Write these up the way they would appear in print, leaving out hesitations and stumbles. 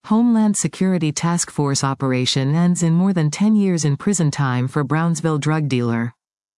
Homeland Security Task Force operation ends in more than 10 years in prison time for Brownsville drug dealer.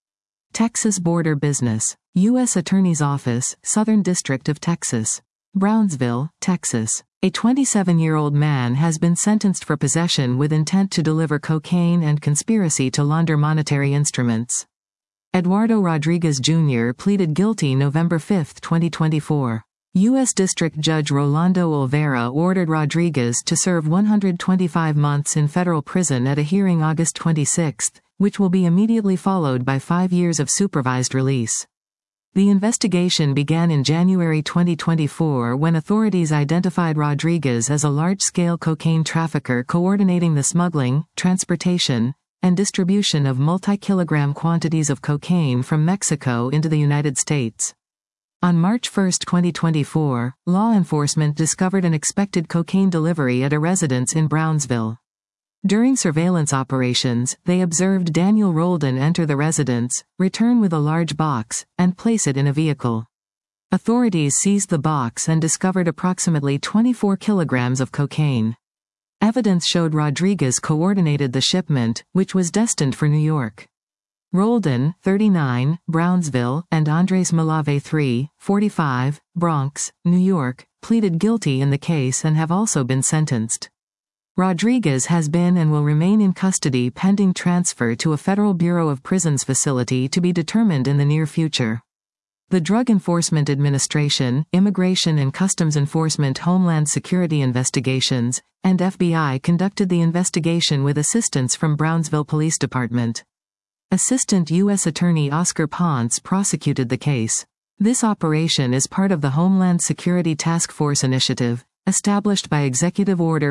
Texas border business. U.S. Attorney's Office, Southern District of Texas. Brownsville, Texas. A 27-year-old man has been sentenced for possession with intent to deliver cocaine and conspiracy to launder monetary instruments. Eduardo Rodriguez Jr. pleaded guilty November 5, 2024. U.S. District Judge Rolando Olvera ordered Rodriguez to serve 125 months in federal prison at a hearing August 26, which will be immediately followed by 5 years of supervised release. The investigation began in January 2024 when authorities identified Rodriguez as a large-scale cocaine trafficker coordinating the smuggling, transportation, and distribution of multi-kilogram quantities of cocaine from Mexico into the United States. On March 1, 2024, law enforcement discovered an expected cocaine delivery at a residence in Brownsville. During surveillance operations, they observed Daniel Roldan enter the residence, return with a large box, and place it in a vehicle. Authorities seized the box and discovered approximately 24 kilograms of cocaine. Evidence showed Rodriguez coordinated the shipment, which was destined for New York. Roldan, 39, Brownsville, and Andres Malave 3, 45, Bronx, New York, pleaded guilty in the case and have also been sentenced. Rodriguez has been and will remain in custody pending transfer to a Federal Bureau of Prisons facility to be determined in the near future. The Drug Enforcement Administration, Immigration and Customs Enforcement, Homeland Security Investigations, and FBI conducted the investigation with assistance from Brownsville Police Department. Assistant U.S. Attorney Oscar Ponce prosecuted the case. This operation is part of the Homeland Security Task Force initiative, established by Executive Order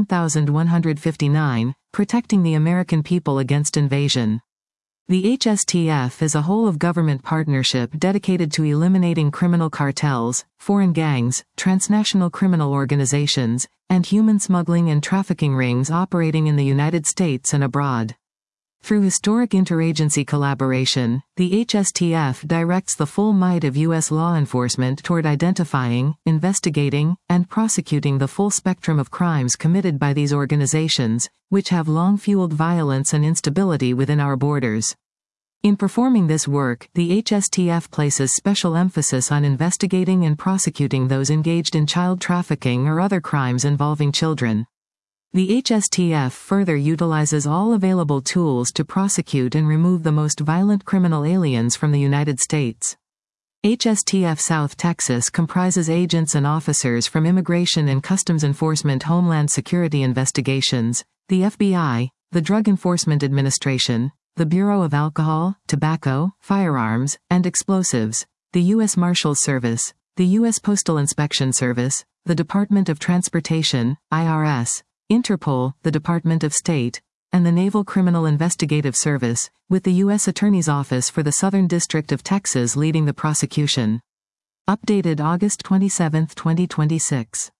14159, protecting the American people against invasion. The HSTF is a whole-of-government partnership dedicated to eliminating criminal cartels, foreign gangs, transnational criminal organizations, and human smuggling and trafficking rings operating in the United States and abroad. Through historic interagency collaboration, the HSTF directs the full might of U.S. law enforcement toward identifying, investigating, and prosecuting the full spectrum of crimes committed by these organizations, which have long fueled violence and instability within our borders. In performing this work, the HSTF places special emphasis on investigating and prosecuting those engaged in child trafficking or other crimes involving children. The HSTF further utilizes all available tools to prosecute and remove the most violent criminal aliens from the United States. HSTF South Texas comprises agents and officers from Immigration and Customs Enforcement, Homeland Security Investigations, the FBI, the Drug Enforcement Administration, the Bureau of Alcohol, Tobacco, Firearms, and Explosives, the U.S. Marshals Service, the U.S. Postal Inspection Service, the Department of Transportation, IRS, Interpol, the Department of State, and the Naval Criminal Investigative Service, with the U.S. Attorney's Office for the Southern District of Texas leading the prosecution. Updated August 27, 2026.